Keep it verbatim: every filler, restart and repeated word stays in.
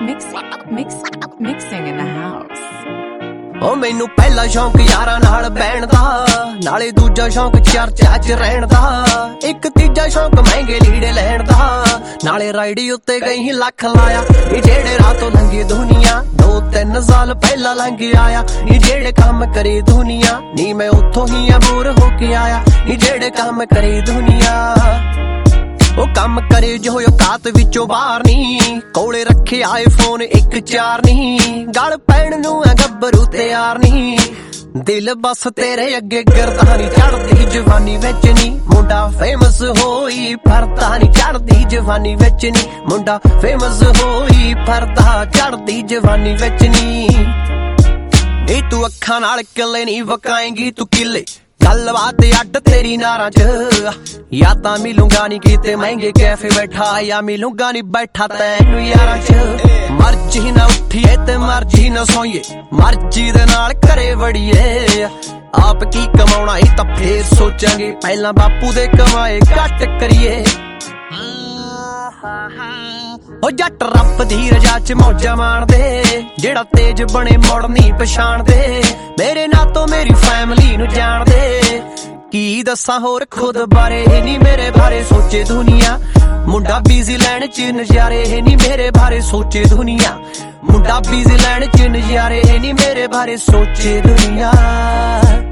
Mix, mix, mixing in the house. ओ मैनू पहला शौक यारां नाल बैण दा, नाले दूजा शौक चर्चा च रहण दा, एक तीजा शौक महंगे लीड़े लैण दा, नाले राइडी उत्ते गई ही लख लाया। नी जेड़े रातों लंघी दुनिया दो तीन साल पहला लंघ आया। नी जेड़े काम करे दुनिया नी मैं उत्थों ही अबूर होके आया। नी जेड़े काम करे दुनिया ओ कम करे जो औकात विचों बाहर नी, कोले रखे आए फोन एक चार नी, गल पैण नूं आ गब्बरू तैयार नी। दिल बस तेरे अगे गिरदा नी, चढ़दी जवानी विच नी, मुंडा फेमस होई फरदा नी, चढ़दी जवानी विच नी, मुंडा फेमस होई फरदा चढ़दी जवानी विच नी। नी तू अखां नाल किले नी वकाएंगी तू किले, गलबात अड्ड तेरी नारां च, या तां मिलूंगा नी किते महंगे कैफे बैठा, या मिलूंगा नी बैठा तैनू यारां च। मर्जी ना उठिए ते मर्जी ना सोईए, मर्जी दे नाल घरे वड़ीए, आप की कमाउणा ही तां फेर सोचांगे, पहलां बापू दे कमाए घट करिए। ओ जट रब दी रजा च मौजा माणदे, जेड़ा तेज बने मुड़ नी पछाणदे, मेरे ना तो मेरी फैमिली नू जाणदे, की दस्सां होर खुद बारे नी मेरे बारे सोचे दुनिया, मुंडा बिजी लैण च नजारे नी मेरे बारे सोचे दुनिया, मुंडा बिजी लैण च नजारे नी मेरे बारे सोचे दुनिया।